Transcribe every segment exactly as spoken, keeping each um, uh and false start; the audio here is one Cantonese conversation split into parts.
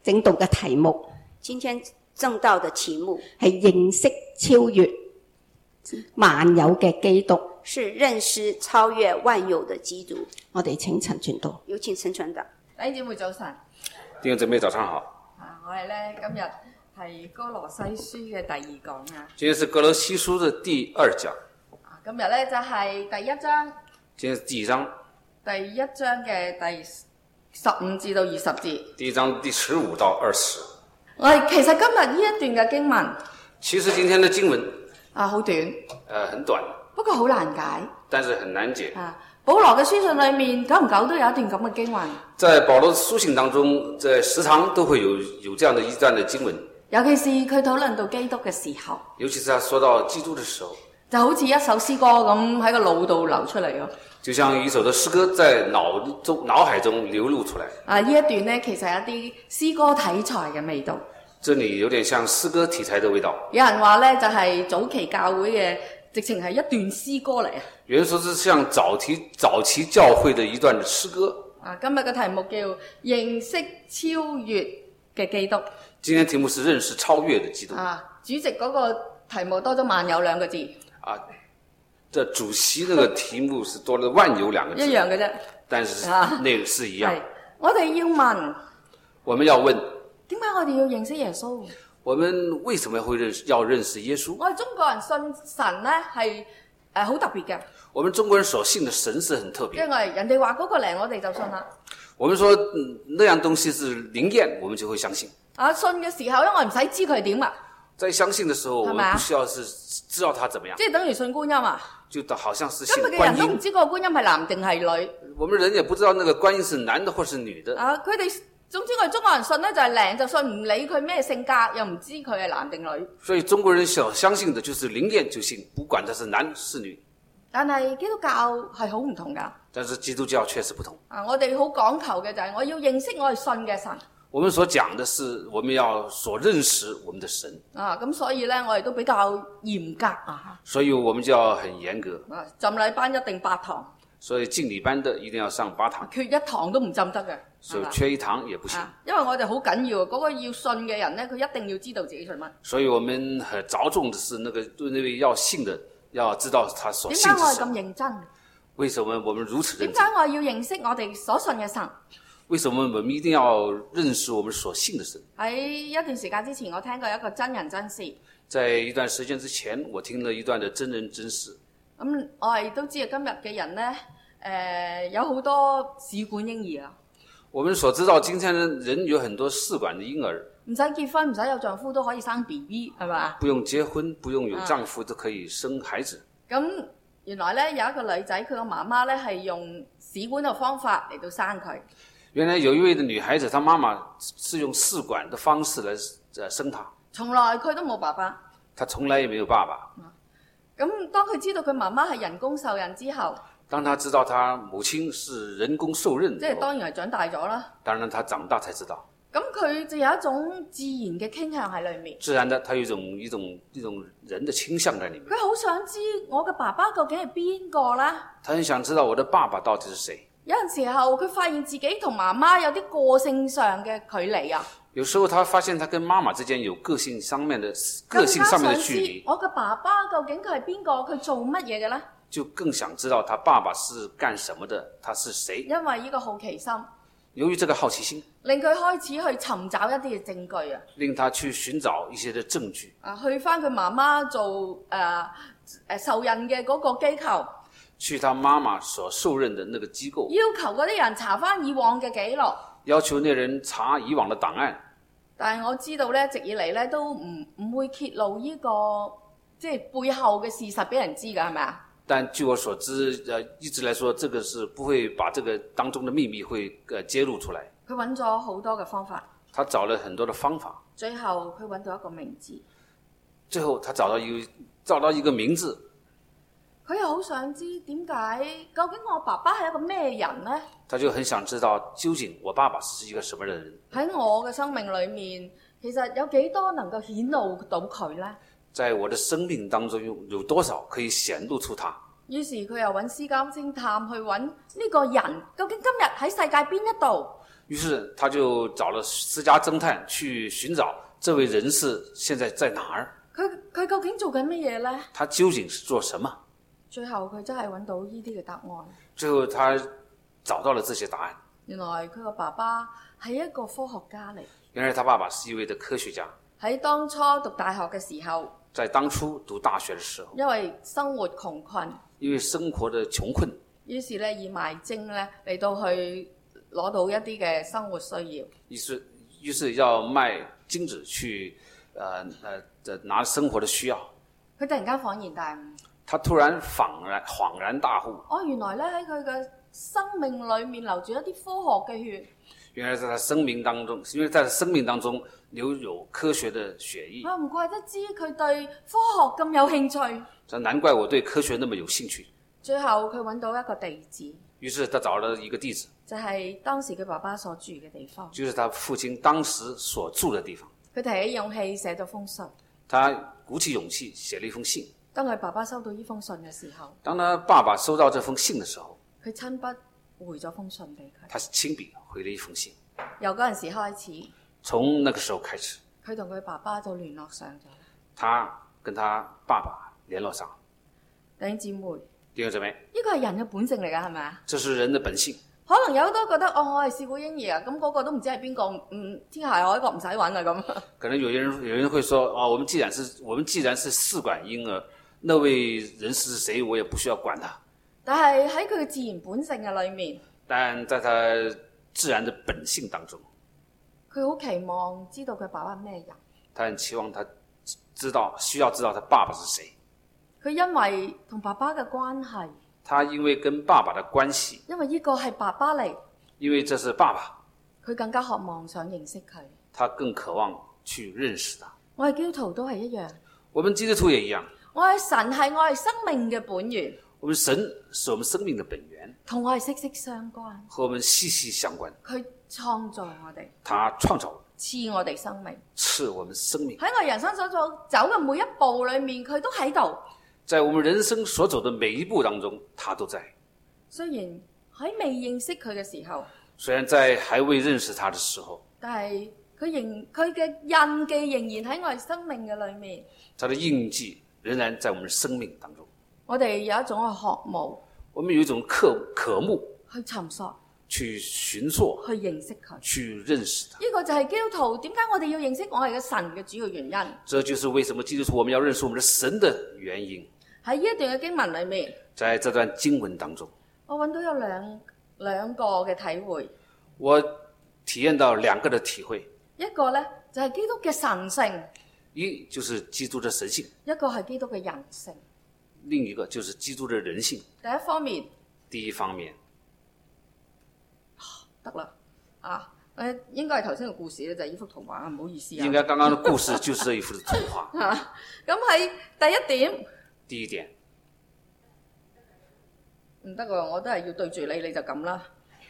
整讀嘅題目， 今天正道的題目係認識超越萬有嘅基督。 是認識超越萬有的基督。 我哋請陳傳道。 有請陳傳道。 弟兄姊妹早晨。 弟兄姊妹早上好。 啊，我哋咧今日係歌羅西書嘅第二講啊。 今天是歌羅西書的第二講。 啊，今日咧就係第一章。 今天是第一章。 第一章嘅第十五至到二十節。 第一章第十五到二十。 我哋其實今日呢一段嘅經文， 其實今天的經文啊好短， 呃很短， 不過好難解， 但是很難解。 啊，保羅嘅書信裏面久唔久都有一段咁嘅經文。 在保羅的書信當中，在時常都會有有這樣的一段的經文。 尤其是佢討論到基督嘅時候， 尤其是他說到基督的時候， 就好似一首詩歌咁喺個腦度流出嚟咯。 就像一首的詩歌在腦中腦海中流露出來。 啊，呢一段呢，其實係一啲詩歌題材嘅味道。 這裡有點像詩歌題材的味道。 有人話呢，就係早期教會嘅，直情係一段詩歌嚟啊。有人說是像早期早期教會的一段詩歌。 啊，今日嘅題目叫認識超越嘅基督。 今天題目是認識超越的基督。 啊，主席嗰個題目多咗萬有兩個字。 啊，這主席那個題目是多了萬有兩個字。 一樣嘅啫。 但是內容是一樣。 係，我哋要問。 我們要問。 點解我哋要認識耶穌？ 我們為什麼會認識要認識耶穌？ 我哋中國人信神咧係誒好特別嘅。 我們中國人所信的神是很特別。 因為人哋話嗰個靈，我哋就信啦。 我們說、嗯、那樣東西是靈驗，我們就會相信。 啊，信嘅時候，因為唔使知佢係點啊。 在相信的時候，我們不需要是知道他怎麼樣。 即係等於信觀音啊。 就好像是信觀音。 今日嘅人都唔知個觀音係男定係女。 我們人也不知道那個觀音是男的或是女的。 啊，佢哋。總之我哋中國人信咧就係靈就信，唔理佢咩性格，又唔知佢係男定女。 所以中國人所相信的就是靈驗就信，不管他是男是女。 但係基督教係好唔同噶。 但是基督教確實不同。 啊，我哋好講求嘅就係我要認識我係信嘅神。 我們所講的是我們要所認識我們的神。 啊，咁所以咧我哋都比較嚴格啊。 所以我們就要很嚴格。 啊，浸禮班一定八堂。 所以敬禮班的一定要上八堂， 缺一堂都唔浸得嘅。 所以缺一堂也不行。 啊，因為我哋好緊要，嗰、那個要信嘅人咧，佢一定要知道自己信乜。 所以我們很着重的是那個對那位要信的，要知道他所信的是什麼。 點解我係咁認真？ 為什麼我們如此認真？ 點解我要認識我哋所信嘅神？ 為什麼我們一定要認識我們所信的神？ 喺一段時間之前，我聽過一個真人真事。 在一段時間之前，我聽了一段的真人真事。 咁、嗯、我哋都知道今日嘅人咧。誒、呃，有好多試管嬰兒啊！ 我們所知道，今天人有很多試管的嬰兒， 唔使結婚，唔使有丈夫都可以生 B B， 係嘛？ 不用結婚，不用有丈夫都可以生孩子。 咁、啊、原來咧有一個女仔，佢個媽媽咧係用試管嘅方法嚟到生佢。 原來有一位的女孩子，她媽媽是用試管的方式來生她。 從來佢都冇爸爸。 她從來也沒有爸爸。 咁、啊、當佢知道佢媽媽係人工受孕之後。 當他知道他母親是人工受孕， 即係當然係長大咗啦。 當然他長大才知道。 咁佢就有一種自然嘅傾向喺裏面。 自然的，他有一種一種一種人的傾向在裏面。 佢好想知我嘅爸爸究竟係邊個啦？ 他很想知道我的爸爸到底是誰。 有陣時候佢發現自己同媽媽有啲個性上嘅距離啊。 有時候他發現他跟媽媽之間有個性上面的個性上面的距離。 我嘅爸爸究竟佢係邊個？佢做乜嘢嘅咧？ 就更想知道他爸爸是幹什麼的，他是誰？ 因為呢個好奇心， 由於這個好奇心， 令佢開始去尋找一啲嘅證據啊， 令他去尋找一些的證據啊，去翻佢媽媽做誒誒、呃呃、受孕嘅嗰個機構， 去他媽媽所受孕的那個機構， 要求嗰啲人查翻以往嘅記錄， 要求那人查以往的檔案。 但係我知道咧，一直以嚟咧都唔唔會揭露呢、這個即係背後嘅事實俾人知㗎，係咪啊？ 但據我所知，呃，一直來說，這個是不會把這個當中的秘密會呃揭露出來。 佢揾咗好多嘅方法， 他找了很多的方法， 最後佢揾到一個名字。 最後他找到一個找到一個名字。 佢又好想知點解，究竟我爸爸係一個咩人呢？ 他就很想知道究竟我爸爸是一個什麼人。 喺我嘅生命裏面，其實有幾多能夠顯露到佢呢？ 在我的生命當中有有多少可以顯露出他？ 於是佢又揾私監偵探去揾呢個人，究竟今日喺世界邊一度？ 於是他就找了私家偵探去尋找這位人士現在在哪兒。 佢佢究竟做緊乜嘢呢？ 他究竟是做什麼？ 最後佢真係揾到呢啲嘅答案。 最後他找到了這些答案。 原來佢個爸爸係一個科學家嚟。 原來他爸爸是一位的科學家。 喺當初讀大學嘅時候， 在當初讀大學的時候， 因為生活窮困， 因為生活的窮困， 於是咧以賣精咧嚟到去攞到一啲嘅生活需要。 於是於是要賣精子去，呃呃拿生活的需要。 佢突然間恍然大悟。 他突然恍然恍然大悟。 哦，原來咧喺佢嘅生命裏面流住一啲科學嘅血。 原來在他生命當中，因為在他生命當中流有科學的血液。 我唔怪得知佢對科學咁有興趣。 這難怪我對科學那麼有興趣。 最後佢揾到一個地址。 於是他找了一個地址， 就係、是、當時佢爸爸所住嘅地方。 就是他父親當時所住的地方。 佢提起勇氣寫咗封信。 他鼓起勇氣寫了一封信。 當佢爸爸收到呢封信嘅時候， 當他爸爸收到這封信的時候， 佢親筆回咗封信俾佢。 他是親筆回了一封信。 由嗰陣時開始， 從那個時候開始， 佢同佢爸爸就聯絡上咗。 他跟他爸爸聯絡上。 弟兄姊妹， 弟兄姊妹， 呢個係人嘅本性嚟㗎，係咪啊？ 這是人的本性。 可能有好多覺得哦，我係試過嬰兒啊，咁嗰個都唔知係邊個，嗯，天下海角唔使揾啊咁。 可能有人有人會說，哦，我們既然是我們既然是試管嬰兒，那位人是誰，我也不需要管他。 但係喺佢嘅自然本性嘅裏面， 但在他自然的本性當中， 佢好期望知道佢爸爸係咩人。 他很期望他知道，需要知道他爸爸是誰。 佢因為同爸爸嘅關係， 他因為跟爸爸的關係， 因為呢個係爸爸嚟， 因為這是爸爸， 佢更加渴望想認識佢。 他更渴望去認識他。 我哋基督徒都係一樣， 我們基督徒也一樣。 我哋神係我哋生命嘅本源， 我們神是我們生命的本源， 同我哋息息相關， 和我們息息相關。 佢創造我哋， 他創造賜我哋生命， 賜我們生命。 喺我人生所走走嘅每一步裏面，佢都喺度。 在我們人生所走的每一步當中，他都在。 雖然喺未認識佢嘅時候， 雖然在還未認識他的時候， 但係佢仍佢嘅印記仍然喺我哋生命嘅裏面。 他的印記仍然在我們生命當中。 我哋有一種嘅渴慕， 我們有一種渴渴慕去尋索， 去尋索， 去認識佢， 去認識他。 呢個就係基督徒點解我哋要認識我哋嘅神嘅主要原因。 這就是為什麼基督徒我們要認識我們的神的原因。 喺呢一段嘅經文裏面， 在這段經文當中， 我揾到有兩兩個嘅體會。 我體驗到兩個的體會。 一個呢，就係基督嘅神性， 一就是基督的神性， 一個係基督嘅人性。 另一個就是基督的人性。 第一方面， 第一方面得啦啊！誒，應該係頭先嘅故事咧，就係呢幅圖畫，唔好意思啊。 應該剛剛的故事就是這一幅的圖畫。 啊，咁喺第一點。 第一點唔得喎，我都係要對住你，你就咁啦。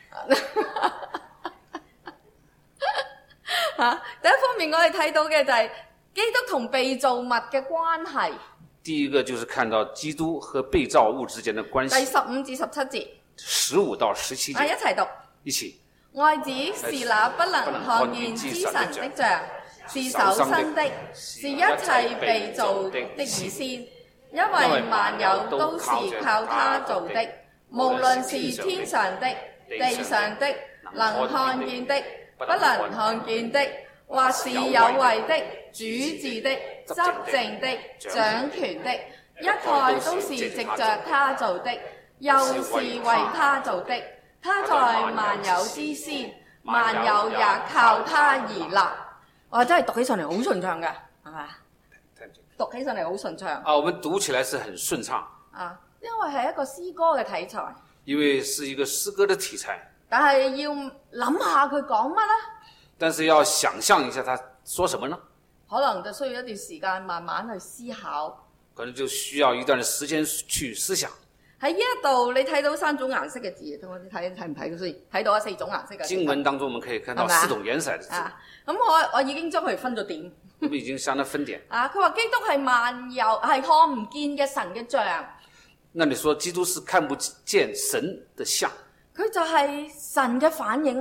嚇，第一方面我哋睇到嘅就係基督同被造物嘅關係。 第一個就是看到基督和被造物之間的關係。 第十五至十七節。 十五到十七節。 啊，一齊讀。 一起。 愛子是那不能看見之神的像，是首生的，是一切被造的以先。因為萬有都是靠他做的，無論是天上的、地上的、能看見的、不能看見的，或是有為的、主治的、執政的、掌權的，一概都是藉着他做的，又是為他做的。他在萬有之先，萬有也靠他而立。哇，真係讀起上嚟好順暢㗎，係咪？讀起上嚟好順暢啊！我們讀起來是很順暢啊，因為係一個詩歌嘅題材。 因為是一個詩歌的題材。 但係要諗下佢講乜呢？ 但是要想象一下他說什麼呢？ 可能就需要一段時間慢慢去思考。 可能就需要一段的時間去思想。 喺呢一度你睇到三種顏色嘅字，等我哋睇睇唔睇到先？睇到啊，四種顏色嘅字。 經文當中我們可以看到四種顏色嘅字。 啊，咁我我已經將佢分咗點。 我們已經向他分點。 啊，佢話基督係萬有係看唔見嘅神嘅像。 那你說基督是看不見神的像？ 佢就係神嘅反映嚟。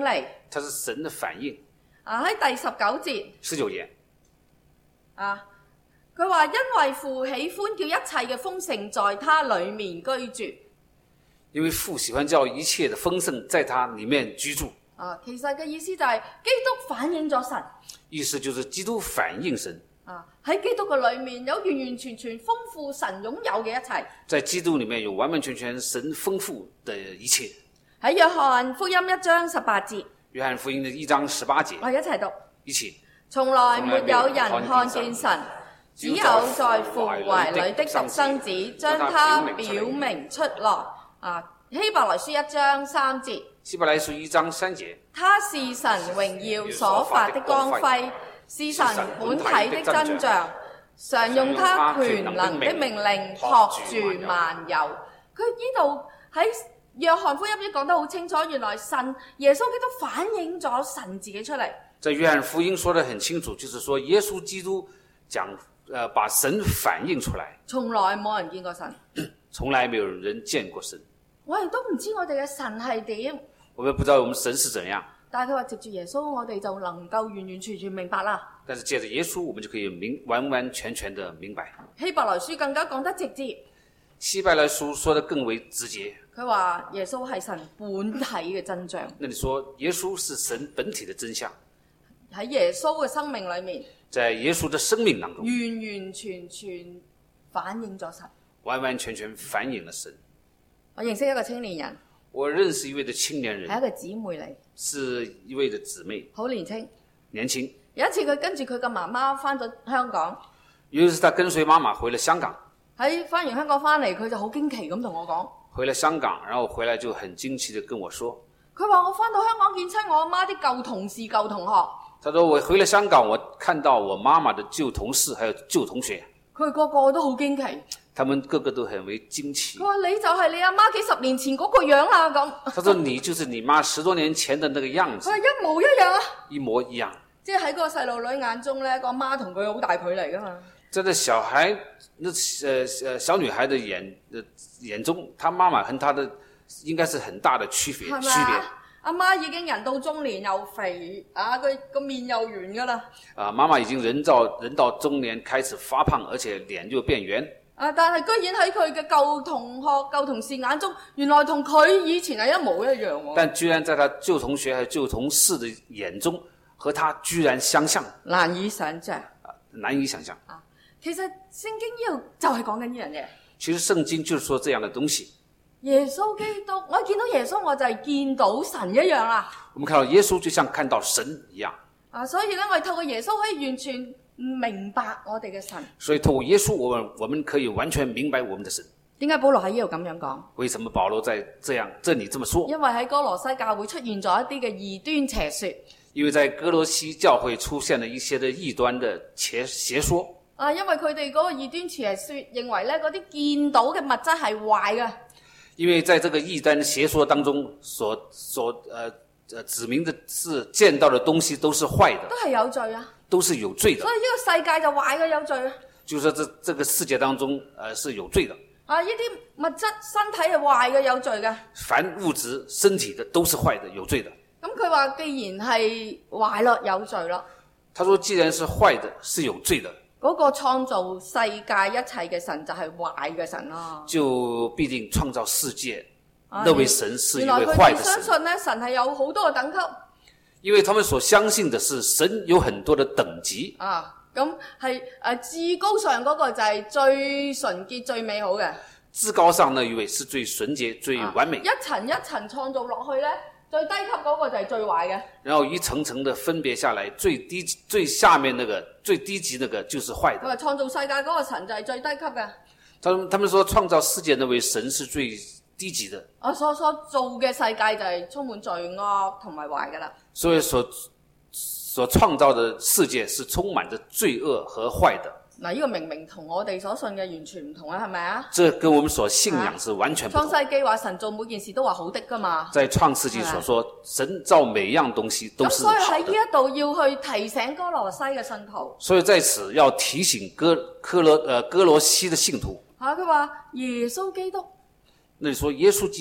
它是神的反應。 啊，喺第十九節十九節啊，佢話因為父喜歡叫一切嘅豐盛在他裡面居住。 因為父喜歡叫一切的豐盛在他裡面居住。 啊，其實嘅意思就係基督反映咗神。 意思就是基督反映神。 啊，喺基督嘅裡面有完完全全豐富神擁有嘅一切。 在基督裡面有完完全全神豐富的一切。 喺約翰福音一章十八節。 約翰福音的一章十八節。 我哋一齊讀。 一起。 從來沒有人看見神，只有在父懷裡的獨生子將他表明出來。啊，希伯來書一章三節。 希伯來書一章三節。 他是神榮耀所發的光輝，是神本體的真像，常用他權能的命令托住萬有。佢呢度喺約翰福音已經講得好清楚，原來神耶穌基督反映咗神自己出嚟。 在約翰福音說得很清楚，就是說耶穌基督講，呃，把神反映出來。 從來冇人見過神， 從來沒有人見過神。 我哋都唔知我哋嘅神係點。 我們不知道我們神是怎樣。 但係佢話藉住耶穌，我哋就能夠完完全全明白啦。 但是借着耶穌，我們就可以明完完全全的明白。 希伯來書更加講得直接。 希伯來書說得更為直接。 佢話耶穌係神本體嘅真像。 那你說耶穌是神本體的真相？ 喺耶穌嘅生命裏面， 在耶穌的生命當中， 完完全全反映咗神， 完完全全反映了神。 我認識一個青年人， 我認識一位的青年人， 係一個姊妹嚟， 是一位的姊妹， 好年輕， 年輕。 有一次佢跟住佢嘅媽媽翻咗香港， 有一次他跟隨媽媽回了香港， 喺翻完香港翻嚟，佢就好驚奇咁同我講， 回了香港，然後回來就很驚奇地跟我說， 佢話我翻到香港見親我阿媽啲舊同事舊同學。 他說我回了香港，我看到我媽媽的舊同事還有舊同學， 佢個個都好驚奇， 他們個個都很為驚奇。 佢話你就係你阿媽幾十年前嗰個樣啦咁。 他說你就是你媽十多年前的那個樣子。 佢話一模一樣啊， 一模一樣。 即係喺個細路女眼中咧，個媽同佢好大距離噶嘛。 在這小孩，那呃呃小女孩的眼呃眼中，她媽媽和她的應該是很大的區別區別。 阿媽已經人到中年又肥，啊佢個面又圓噶啦。 啊，媽媽已經人到人到中年開始發胖，而且臉就變圓。 啊，但係居然喺佢嘅舊同學、舊同事眼中，原來同佢以前係一模一樣喎。 但居然在他舊同學還有舊同事的眼中，和他居然相像， 難以想像。 啊，難以想象。 啊，其實聖經呢度就係講緊呢樣嘢。 其實聖經就是說這樣的東西。 耶穌基督，我見到耶穌我就係見到神一樣啦。 我們看到耶穌就像看到神一樣。 啊，所以咧，我哋透過耶穌可以完全明白我哋嘅神。 所以透過耶穌，我們我們可以完全明白我們的神。 點解保羅喺呢度咁樣講？ 為什麼保羅在這樣這裡這麼說？ 因為喺哥羅西教會出現咗一啲嘅異端邪說。 因為在哥羅西教會出現了一些的異端的邪邪說。 啊，因為佢哋嗰個異端邪說認為咧，嗰啲見到嘅物質係壞嘅。 因為在這個異端邪說當中所所呃呃指明的是見到的東西都是壞的， 都係有罪啊， 都是有罪的。 所以呢個世界就壞嘅有罪啊。 就是說這這個世界當中呃是有罪的。 啊，呢啲物質身體係壞嘅有罪嘅。 凡物質身體的都是壞的有罪的。 咁佢話既然係壞咯，有罪咯。 他說既然是壞的，是有罪的。 嗰個創造世界一切嘅神就係壞嘅神咯， 就必定創造世界， 啊， 那位神是一位壞的神。 原來佢哋相信咧，神係有好多個等級。 因為他們所相信的是神有很多的等級。 啊，咁係誒至高上嗰個就係最純潔、最美好嘅。 至高上那一位是最純潔、最完美。 啊，一層一層創造落去咧。最低級嗰個就係最壞嘅， 然後一層層的分別下來，最低最下面那個最低級那個就是壞的。 佢話創造世界嗰個神就係最低級嘅。 他們他們說創造世界那位神是最低級的。 我所所做嘅世界就係充滿罪惡同埋壞噶啦。 所以所所創造的世界是充滿着罪惡和壞的。 嗱，呢個明明同我哋所信嘅完全唔同啊，係咪啊？ 這跟我們所信仰是完全不同。 創世記話神做每件事都話好的噶嘛。 在創世記所說，神造每樣東西都是好的。 咁所以喺呢一度要去提醒哥羅西嘅信徒。 所以在此要提醒哥哥羅呃哥羅西的信徒。 吓，佢話耶穌基督。 那你說耶穌基督？ 嗰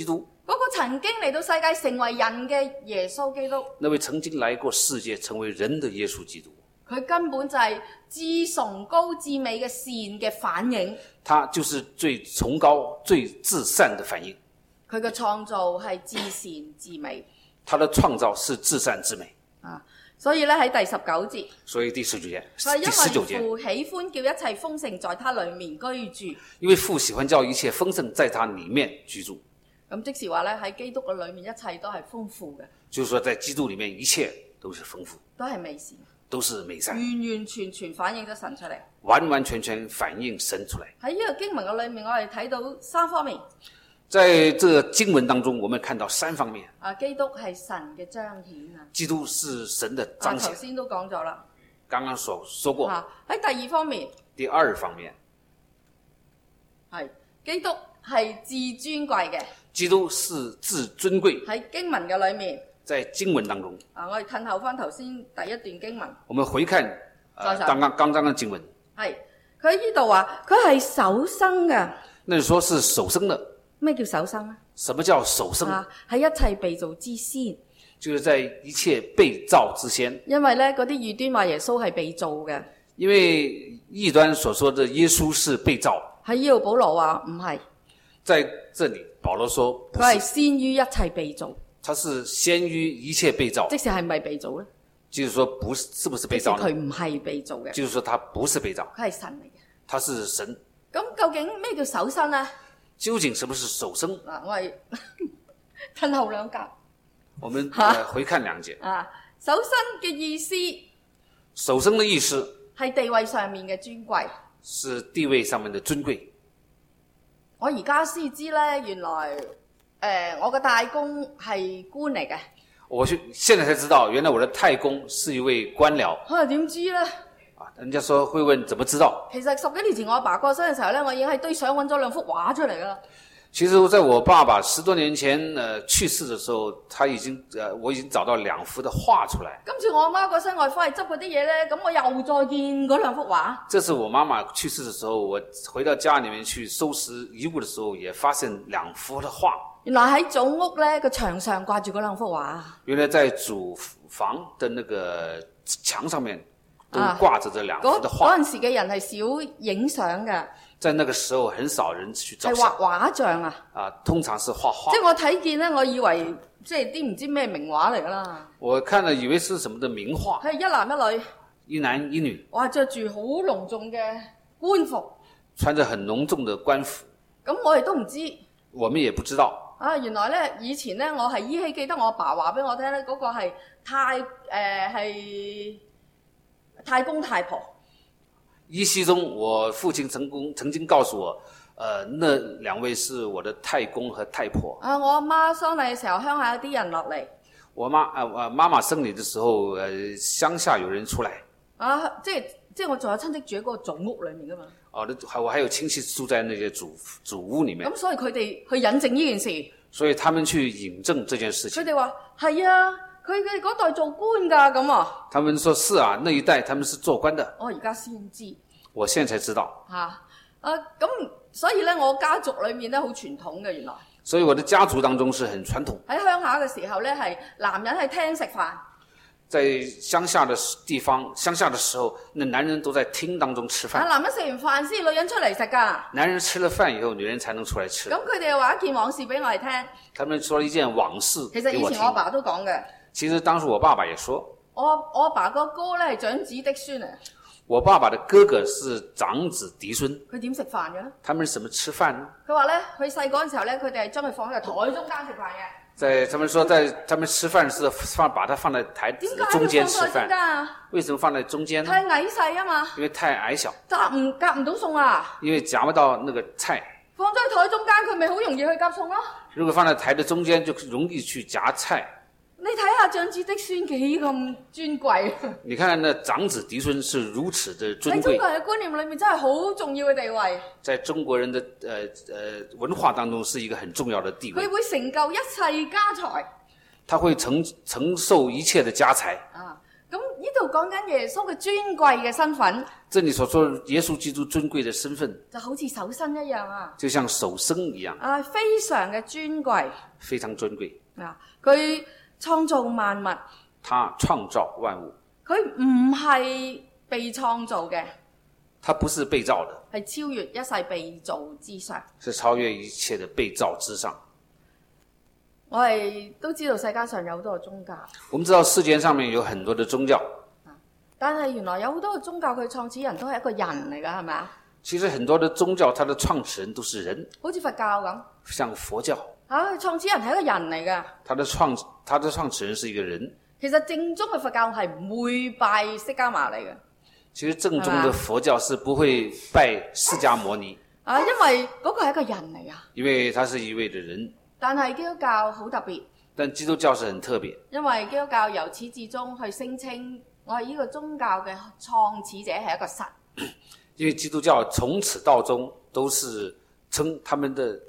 嗰個曾經嚟到世界成為人嘅耶穌基督， 那位曾經來過世界成為人的耶穌基督， 佢根本就係至崇高至美嘅善嘅反應。 他就是最崇高最至善的反應。 佢嘅創造係至善至美， 他的創造是至善至美啊！所以咧喺第十九節， 所以第十九節， 係第十九節， 因為父喜歡叫一切豐盛在他裡面居住， 因為父喜歡叫一切豐盛在他裡面居住。 咁即是話咧喺基督嘅裡面一切都係豐富嘅， 就是說在基督裡面一切都是豐富， 都係美善， 都是美善， 完完全全反映咗神出嚟， 完完全全反映神出來。 喺呢個經文嘅裡面，我哋睇到三方面。 在這個經文當中，我們看到三方面。 啊，基督係神嘅彰顯啊！ 基督是神的彰顯。 頭先都講咗啦， 剛剛所說過。 啊，喺第二方面。 第二方面， 係基督係至尊貴嘅。 基督是至尊貴。 喺經文嘅裡面。 在經文當中。 啊，我哋褪後翻頭先第一段經文。 我們回看，呃，剛剛剛剛嘅經文。係， 佢喺呢度話，佢係首生嘅。 那你說是首生的？ 咩叫首生啊？ 什麼叫首生？ 啊，喺一切被造之先， 就是在一切被造之先。 因為咧，嗰啲異端話耶穌係被造嘅。 因為異端所說的耶穌是被造。 喺呢度保羅話唔係。 在這裡保羅說， 佢係先於一切被造。 他是先於一切被造。 即是係咪被造咧？ 就是說不是，是不是被造呢？ 佢唔係被造嘅。 就是說他不是被造。 佢係神嚟嘅。 他是神。 咁究竟咩叫首生啊？ 究竟什麼是首生？ 嗱，我係褪後兩格。 我們、呃、回看兩節。 啊，首生嘅意思。 首生的意思係地位上面嘅尊貴。 是地位上面的尊貴。 我而家先知咧，原來誒、呃、我嘅大公係官嚟嘅。我現在才知道，原來我的太公是一位官僚。 我點知咧？ 人家說會問怎麼知道？ 其實十幾年前我阿爸過身嘅時候咧，我已經喺堆相揾咗兩幅畫出嚟噶啦。 其實在我爸爸十多年前呃去世的時候，他已經呃我已經找到兩幅的畫出來。 今次我阿媽過身，我翻去執嗰啲嘢咧，咁我又再見嗰兩幅畫。 這次我媽媽去世的時候，我回到家裡面去收拾遺物的時候，也發現兩幅的畫。 原來喺祖屋咧個牆上掛住嗰兩幅畫。 原來在祖房的那個牆上面都掛着這兩幅的畫。 嗰陣時嘅人係少影相嘅。 在那個時候很少人去照相。係畫畫像啊。 啊，通常是畫畫。 即係我睇見咧，我以為即係啲唔知咩名畫嚟噶啦。 我看了以為是什麼的名畫。 係一男一女。 一男一女。 哇，着住好隆重嘅官服。 穿着很隆重的官服。 咁我哋都唔知。 我們也不知道。 啊，原來咧以前咧，我係依稀記得我阿爸話俾我聽咧，嗰、那個係太誒係、呃、太公太婆。 依稀中，我父親曾公曾經告訴我，呃，那兩位是我的太公和太婆。 啊，我阿媽喪禮嘅時候，鄉下有啲人落嚟。我媽啊啊，媽媽生禮嘅時候，呃，鄉下有人出來。 啊，即係即係我仲有親戚住喺嗰個祖屋裏面噶嘛。 哦，我還有親戚住在那些祖祖屋裏面。 咁所以佢哋去引證呢件事。 所以他們去引證這件事情。 佢哋話係啊，佢哋嗰代做官噶咁啊。 他們說是啊，那一代他們是做官的。 我而家先知。 我現在才知道。 吓，啊咁，所以咧，我家族裏面咧好傳統嘅原來。 所以我的家族當中是很傳統。 喺鄉下嘅時候咧，係男人喺廳食飯。 在鄉下的地方，鄉下的時候，那男人都在廳當中吃飯。 啊，男人食完飯先，女人出嚟食噶。 男人吃了飯以後，女人才能出來吃。 咁佢哋又話一件往事俾我哋聽。 他們說了一件往事給我聽。 其實以前我阿爸都講嘅。 其實當時我爸爸也說。 我我阿爸個哥咧係長子嫡孫啊。 我爸爸的哥哥是長子嫡孫。 佢點食飯嘅咧？ 他們怎麼吃飯呢？ 佢話咧，佢細個嗰陣時候咧，佢哋係將佢放喺個台中間食飯嘅。 在他們說，在他們吃飯是放把它放在台子中間吃飯。為什麼放在中間呢？ 太矮細啊嘛。因為太矮小。 夾唔夾唔到餸啊？ 因為夾不到那個菜。 放咗喺台中間，佢咪好容易去夾餸咯。 如果放在台的中間，就容易去夾菜。 你睇下長子嫡孫幾咁尊貴。 你看那長子嫡孫是如此的尊貴。 喺中國人嘅觀念裏面真係好重要嘅地位。在中國人的呃呃文化當中是一個很重要的地位。 佢會成就一切家財。 他會承承受一切的家財。 啊，咁呢度講緊耶穌嘅尊貴嘅身份， 這裡所說耶穌基督尊貴的身份， 就好似首生一樣啊！ 就像首生一樣， 啊，非常嘅尊貴， 非常尊貴。 啊，佢創造萬物， 他創造萬物， 佢唔係被創造嘅， 他不是被造的， 係超越一切被造之上。 是超越一切的被造之上。 我哋都知道世界上有好多個宗教， 我們知道世界上面有很多的宗教， 但係原來有好多個宗教佢創始人都係一個人嚟㗎，係咪啊？ 其實很多的宗教它的創始人都是人， 好似佛教咁， 像佛教， 啊，創始人係一個人嚟㗎。 它的創它的創始人是一個人。 其實正宗嘅佛教係唔會拜釋迦牟尼嘅。 其實正宗的佛教是不會拜釋迦牟尼， 啊，因為嗰個係一個人嚟㗎。 因為他是一位的人。 但係基督教好特別， 但基督教是很特別， 因為基督教由始至終去聲稱我係呢個宗教嘅創始者係一個神。 因為基督教從始到終都是稱他們的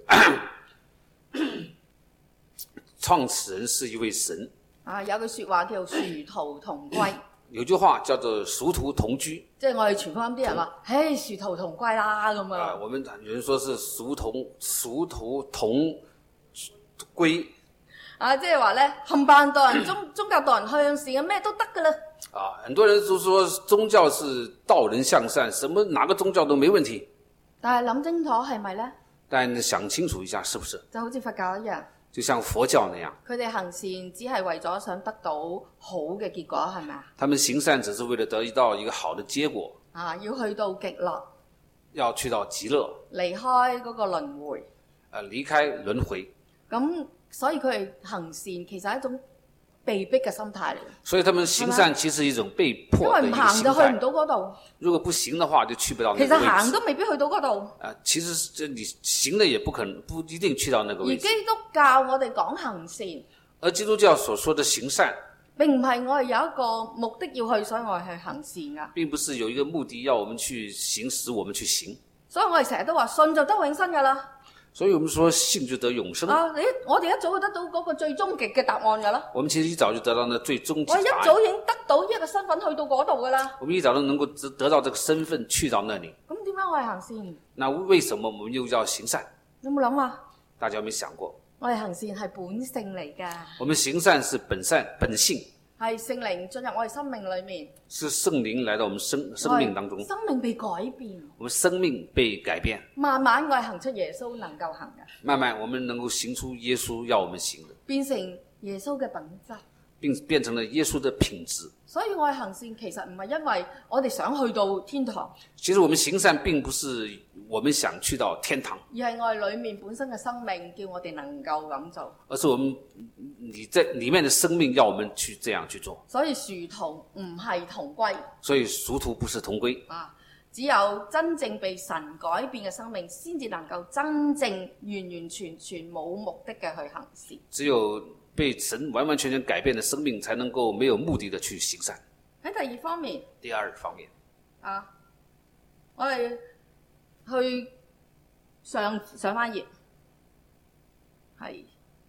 創始人是一位神。 啊，有句說話叫殊途同歸。 有句話叫做殊途同居， 即係我哋傳福音啲人話，唉，殊途同歸啦咁啊。 我們有人說是殊同殊途同歸。 啊，即係話咧，冚唪唥導人宗宗教導人向善嘅咩都得噶啦。 啊，很多人都說宗教是導人向善，什麼哪個宗教都沒問題。 但係諗清楚係咪咧？ 但你想清楚一下，是不是？ 就好似佛教一樣。 就像佛教那樣， 佢哋行善只係為咗想得到好嘅結果，係咪啊？ 他們行善只是為了得到一個好的結果。 啊，要去到極樂， 要去到極樂， 離開嗰個輪迴。 呃，離開輪迴。 咁所以佢哋行善其實係一種被逼嘅心態嚟嘅。 所以他們行善其實是一種被迫的一個心態。 因為唔行就去唔到嗰度。 如果不行的話，就去不到那個位置。 其實行都未必去到嗰度。 啊，其實這你行了也不可能，不一定去到那個位置。 而基督教我哋講行善， 而基督教所說的行善， 並唔係我哋有一個目的要去，所以我哋去行善噶。 並不是有一個目的要我們去行，使我們去行。 所以我哋成日都話信就得永生噶啦。 所以我們說信就得永生。 啊，你我哋一早就得到嗰個最終極嘅答案噶啦。 我們其實一早就得到那最終極答案。 我一早已經得到呢個身份去到嗰度噶啦。 我們一早都能夠得得到這個身份去到那裡。 咁點解我係行善？ 那為什麼我們又要行善？ 有冇諗啊？ 大家有沒有想過？ 我哋行善係本性嚟噶。 我們行善是本善本性。 係聖靈進入我哋生命裏面， 是聖靈來到我們生生命當中， 生命被改變， 我們生命被改變， 慢慢我哋行出耶穌能夠行嘅， 慢慢我們能夠行出耶穌要我們行的， 變成耶穌嘅品質， 並變成了耶穌的品質。 所以我哋行善其實唔係因為我哋想去到天堂， 其實我們行善並不是我們想去到天堂， 而係我哋裏面本身嘅生命叫我哋能夠咁做， 而是我們你在裏面的生命要我們去這樣去做。 所以殊途唔係同歸， 所以殊途不是同歸啊！只有真正被神改變嘅生命，先至能夠真正完完全全冇目的嘅去行善。 只有被神完完全全改變的生命，才能夠沒有目的的去行善。 喺第二方面， 第二方面啊，我哋去上上翻頁，係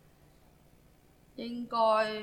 應該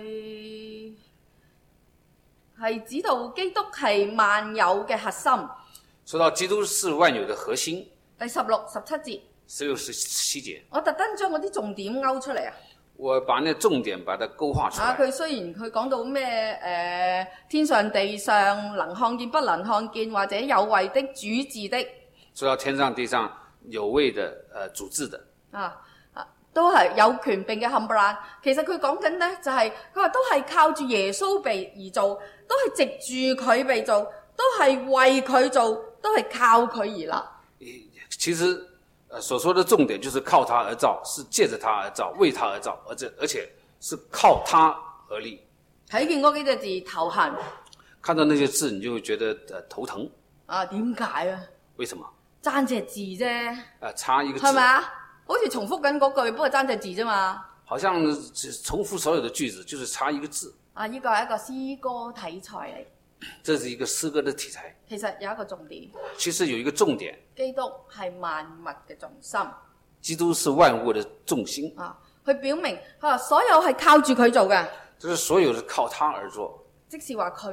係指到基督係萬有嘅核心。 說到基督是萬有的核心， 第十六、十七節， 十六、十七節， 我特登將嗰啲重點勾出嚟啊！ 我把那重點把它勾畫出來。 啊，佢雖然佢講到咩誒、呃、天上地上能看見不能看見，或者有位的主治的， 說到天上地上有位的誒、呃、主治的啊啊，都係有權柄嘅冚唪唥。其實佢講緊咧就係佢話都係靠住耶穌被而做，都係藉住佢被做，都係為佢做，都係靠佢而立。 其實呃，所說的重點就是靠他而造，是借着他而造，為他而造，而且而且是靠他而立。 睇見嗰幾隻字頭痕， 看到那些字你就會覺得呃頭疼。 啊，點解啊？ 為什麼？ 爭隻字啫。 呃，差一個字。 係咪啊？好似重複緊嗰句，不過爭隻字啫嘛。 好像重複所有的句子，就是差一個字。 啊，呢個係一個詩歌題材嚟。 這是一個詩歌的題材。 其實有一個重點。 其實有一個重點。 基督係萬物嘅重心。 基督是萬物的重心。 啊，佢表明佢話所有係靠住佢做嘅。 就是所有是靠他而做。 即是話佢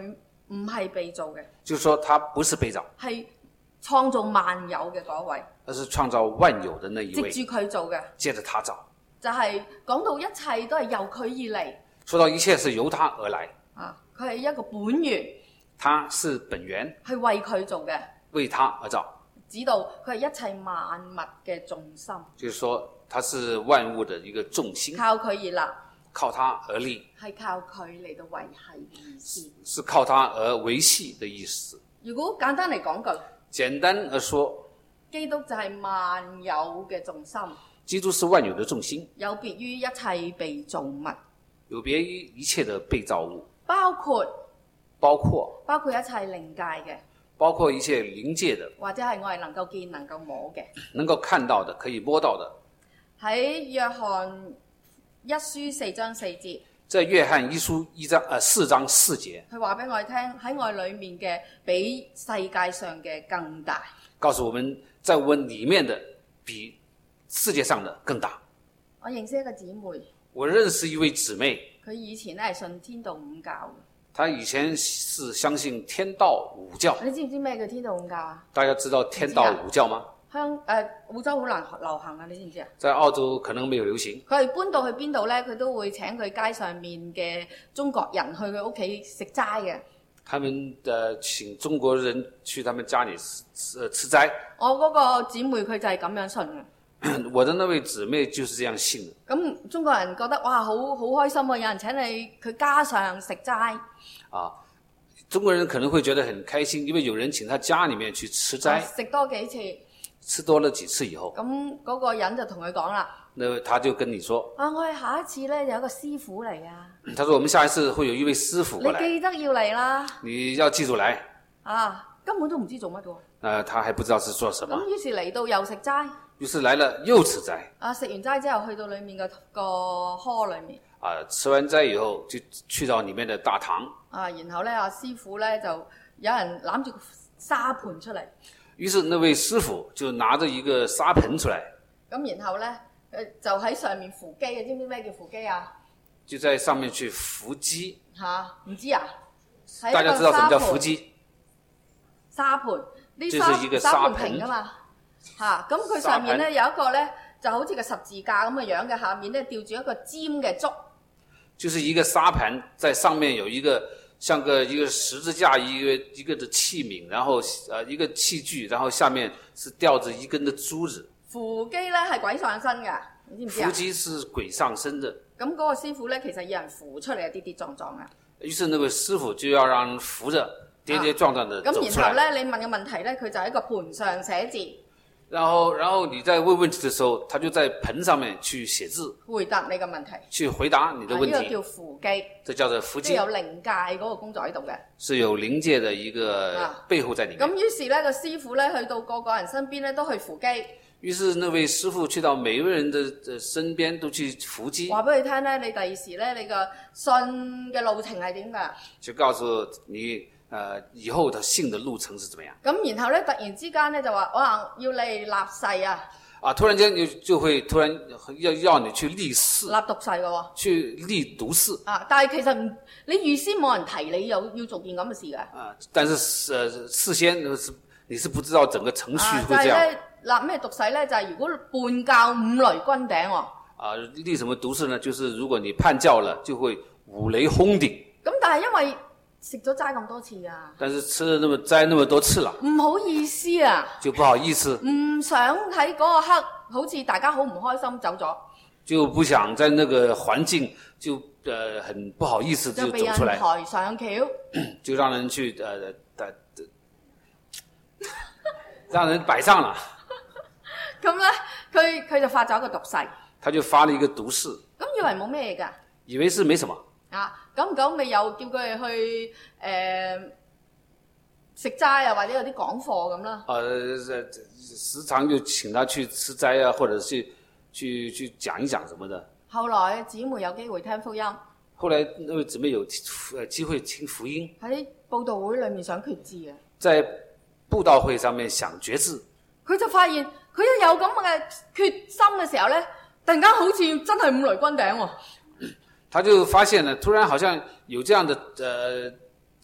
唔係被造嘅， 就是說他不是被造， 係創造萬有嘅嗰位， 而是創造萬有的那一位， 藉住佢做嘅， 接着他造。 就係講到一切都係由佢而嚟。 說到一切是由他而來， 啊，佢係一個本源， 他是本源， 係為佢做嘅， 為他而造。 指到佢係一切萬物嘅重心， 就是說他是萬物的一個重心， 靠佢而立， 靠他而立， 係靠佢嚟到維繫嘅意思。 是靠他而維繫的意思。 如果簡單嚟講句， 簡單而說， 基督就係萬有嘅重心， 基督是萬有的重心， 有別於一切被造物， 有別於一切的被造物， 包括包括包括一切靈界嘅， 包括一切靈界的， 或者係我哋能夠見、能夠摸嘅。 能夠看到的、可以摸到的。 喺約翰一書四章四節， 在約翰一書一章呃四章四節， 佢話俾我哋聽喺我裏面嘅比世界上嘅更大。 告訴我們在我們裡面的比世界上的更大。 我認識一個姊妹， 我認識一位姊妹， 佢以前咧係信天道五教嘅。 她以前是相信天道五教。 你知唔知咩叫天道五教啊？ 大家知道天道五教嗎？ 香誒、呃、澳洲好難流行啊，你知唔知啊？ 在澳洲可能沒有流行。 佢係搬到去邊度咧，佢都會請佢街上面嘅中國人去佢屋企食齋嘅。 他們呃請中國人去他們家裡吃呃吃齋。 我嗰個姊妹佢就係咁樣信嘅。 我的那位姊妹就是這樣信的。 咁中國人覺得哇好好開心啊！有人請你佢家上食齋。 啊，中國人可能會覺得很開心，因為有人請他家裡面去吃齋。 食多幾次。 吃多了幾次以後， 咁嗰個人就同佢講啦。 那他就跟你說： 啊，我哋下一次咧有一個師傅嚟啊。 他說：我們下一次會有一位師傅過來。 你記得要嚟啦。 你要記住來。 啊，根本都唔知做乜嘅。 呃，他還不知道是做什麼。 咁於是嚟到又食齋。 於是來了又吃齋。 啊，食完齋之後去到裡面個個殼裡面。 啊，吃完齋以後就去到裡面的大堂。 啊，然後咧，阿師傅咧就有人攬住個沙盤出嚟。 於是那位師傅就拿着一個沙盆出來。 咁然後咧，誒就喺上面扶乩嘅，知唔知咩叫扶乩啊？ 就在上面去扶乩。 嚇，唔知啊？ 大家知道什麼叫扶乩？ 沙盤，呢沙沙盤平噶嘛。嚇，咁佢上面咧有一個咧就好似個十字架咁嘅樣嘅，下面咧吊住一個尖嘅竹。 就是一個沙盤，在上面有一個像個一個十字架一個一個的器皿，然後呃一個器具，然後下面是吊着一根的珠子。 扶乩咧係鬼上身㗎，你知唔知啊？ 扶乩是鬼上身的。 咁嗰個師傅咧其實要人扶出嚟，跌跌撞撞啊。 於是那個師傅就要讓人扶着跌跌撞撞的走出來。 咁、啊、然後咧，你問嘅問題咧，佢就喺個盤上寫字。 然後，然後你在問問題的時候，他就在盆上面去寫字， 回答你嘅問題， 去回答你的問題。 呢、啊這個叫扶乩， 這叫做扶乩， 即係有靈界嗰個工作喺度嘅， 是有靈界的一個背後在裡面。 咁、啊、於是咧，個師傅咧去到個個人身邊咧都去扶乩。 於是那位師傅去到每一個人的身邊都去扶乩。 話俾佢聽咧，你第二時咧，你個信嘅路程係點㗎？ 就告訴你。呃，以後的信的路程是怎麼樣？ 咁然後咧，突然之間咧就話，哇，要你立誓啊！ 啊，突然間就就會突然要要你去立誓， 立毒誓嘅喎， 去立毒誓。 啊，但係其實唔，你預先冇人提你有要做件咁嘅事嘅。 啊，但是呃事先是你是不知道整個程序會這樣。 啊，就係咧立咩毒誓咧？就係、是、如果叛教五雷轟頂喎。 啊，立什麼毒誓呢？就是如果你叛教了，就會五雷轟頂。 咁但係因為食咗齋咁多次啊， 但是吃了那麼齋那麼多次了， 唔好意思啊， 就不好意思， 唔想喺嗰個刻好似大家好唔開心走咗，就不想在那個環境就呃很不好意思就走出來， 就被人抬上橋， 就讓人去呃呃讓人擺上了。 咁咧，佢佢就發咗一個毒誓， 他就發了一個毒誓， 咁以為冇咩嘢㗎， 以為是沒什麼。 啊，咁唔久咪又叫佢哋去誒食齋啊，或者有啲講課咁啦。 誒，時常就請他去吃齋啊，或者去去去講一講什麼的。 後來姊妹有機會聽福音。 後來那位姊妹有誒機會聽福音。 喺佈道會裏面想決志啊。 在佈道會上面想決志。佢就發現佢一有咁嘅決心嘅時候咧，突然間好似真係五雷轟頂喎。 他就發現了，突然好像有這樣的呃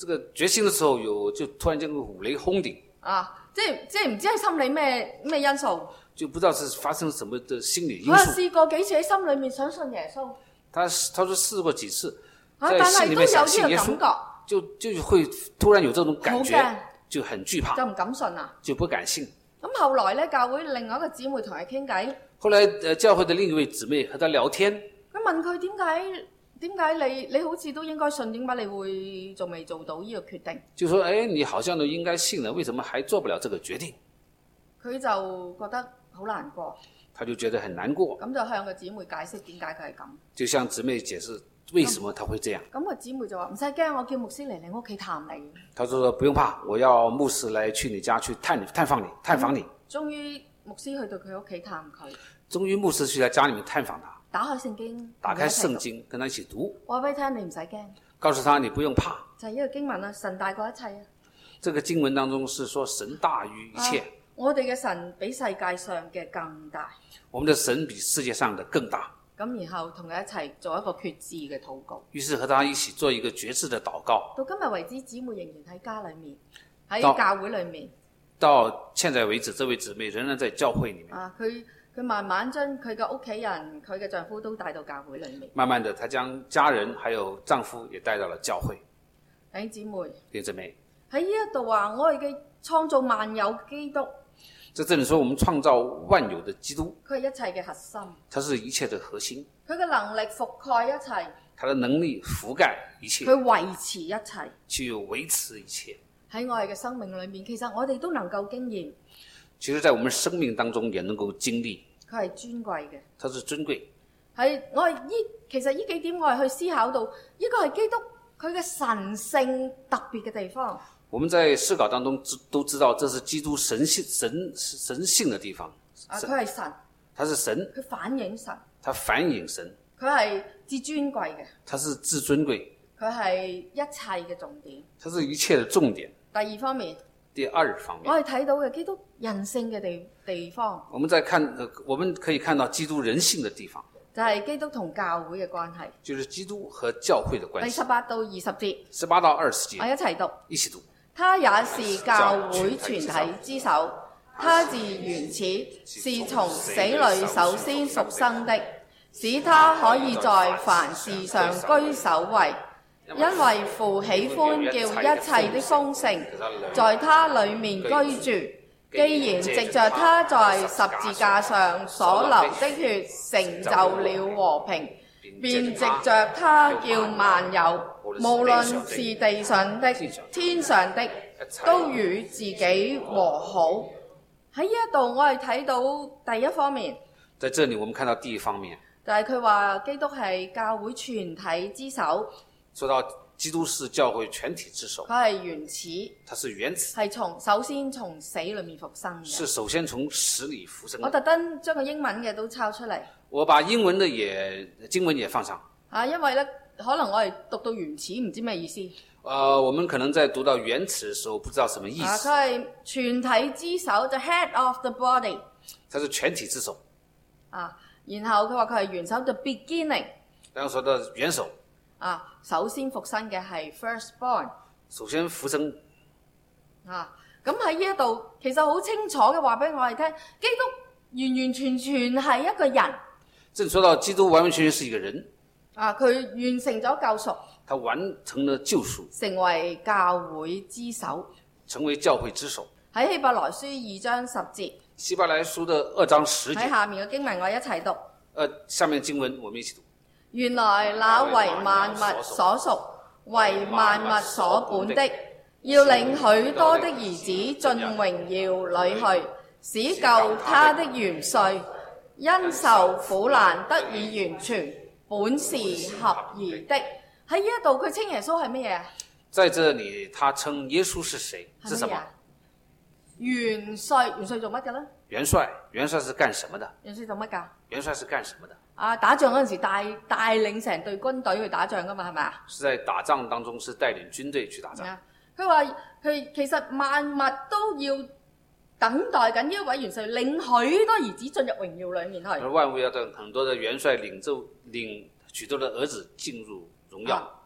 這個決心的時候有就突然間五雷轟頂啊！即係即係唔知係心理咩咩因素， 就不知道是發生什麼的心理因素。 佢話試過幾次喺心裏面想信耶穌， 他他說試過幾次， 啊、但係都有呢個感覺， 就就會突然有這種感覺， 好就很懼怕， 就唔敢信啊， 就不敢信。 咁後來咧，教會另外一個姊妹同佢傾偈， 後來誒教會的另一位姊妹和他聊天， 佢問佢點解點解你你好似都應該信，點解你會仲未做到呢個決定？ 就說誒，你好像都應該信了，為什麼還做不了這個決定？ 佢就覺得好難過， 他就覺得很難過， 咁就向個姊妹解釋點解佢係咁， 就向姊妹解釋為什麼他會這樣。 咁個姊妹就話唔使驚，我叫牧師嚟你屋企探你。 他說不用怕，我要牧師來去你家去探探訪你，探訪你。 終於牧師去到佢屋企探佢， 終於牧師去在家裡面探訪他， 打開聖經， 打開聖經跟他一起讀， 話俾你聽你唔使驚， 告訴他你不用怕， 就係呢個經文啊，神大過一切啊。 這個經文當中是說神大於一切， 啊、我哋嘅神比世界上嘅更大， 我們的神比世界上的更大。 咁然後同佢一齊做一個決志嘅禱告， 於是和他一起做一個決志的禱告。 到今日為止，姊妹仍然喺家裡面，喺教會裡面。 到現在為止，這位姊妹仍然在教會裡面。 啊，佢佢慢慢將佢嘅屋企人、佢嘅丈夫都帶到教會裡面。 慢慢的，她將家人還有丈夫也帶到了教會。 弟兄姊妹， 弟兄姊妹， 喺呢一度話，我哋嘅創造萬有基督。 在這裡說，我們創造萬有的基督， 佢係一切嘅核心， 它是一切的核心。 佢嘅能力覆蓋一切， 它的能力覆蓋一切， 佢維持一切， 去維持一切。 喺我哋嘅生命裏面，其實我哋都能夠經驗。 其實在我們生命當中也能夠經歷。 佢係尊貴嘅， 它是尊貴。 係我係依其實呢幾點我係去思考到，呢個係基督佢嘅神性特別嘅地方。 我們在思考當中都知道，這是基督神性神神性的地方。 啊，佢係神， 他是神， 佢反映神， 他反映神， 佢係至尊貴嘅， 他是至尊貴， 佢係一切嘅重點， 他是一切的重點。 第二方面， 第二方面， 我哋睇到嘅基督人性嘅地地方， 我們在看，呃，我們可以看到基督人性的地方， 就係基督同教會嘅關係， 就是基督和教會的關係。 第十八到二十節， 十八到二十節， 我一齊讀， 一起讀。 他也是教會全體之首，他自原始是從死裏首先復生的，使他可以在凡事上居首位。因為父喜歡叫一切的豐盛在他裏面居住，既然藉着他在十字架上所流的血成就了和平，便藉着他叫萬有，無論是地上的、天上的，都與自己和好。喺呢一度我哋睇到第一方面， 在這裡我們看到第一方面， 就係佢話基督係教會全體之首。 說到基督是教會全體之首， 佢係原始， 他是原始， 係從首先從死裏面復生嘅。 是首先從死裡復生的。 我特登將個英文嘅都抄出嚟。 我把英文的也經文也放上。 啊，因為咧可能我哋讀到原始唔知咩意思。 呃，我們可能在讀到原始的時候不知道什麼意思。 啊，佢係全體之首 ，the head of the body。 它是全體之首。 啊，然後佢話佢係元首 ，the beginning。 然後說到元首。 啊，首先復生嘅係 firstborn。 首先復生。 啊，咁喺呢一度其實好清楚嘅話俾我哋聽，基督完完全全係一個人。 這裡說到基督完完全全是一個人。 啊，佢完成咗救贖。 他完成了救贖， 成為教會之首。 成為教會之首。 喺希伯來書二章十節。 希伯來書的二章十節。 喺下面嘅經文我一齊讀。 呃，下面經文我們一起讀。 原來那為萬物所屬、為萬物所本的，要領許多的兒子進榮耀裏去，使救他的元帥，因受苦難得以完全，本是合宜的。喺呢一度佢稱耶穌係乜嘢？ 在這裡他稱耶穌是誰？是什麼？ 元帥。元帥做乜嘅咧？ 元帥。元帥是幹什麼的？ 元帥做乜㗎？ 元帥是幹什麼的？ 啊！打仗嗰陣時帶帶領成隊軍隊去打仗㗎嘛，係咪啊？ 是在打仗當中是帶領軍隊去打仗。 佢話佢其實萬物都要等待緊呢一位元帥，領許多兒子進入榮耀裡面去。而萬物要等很多的元帥領奏領許多的兒子進入榮耀。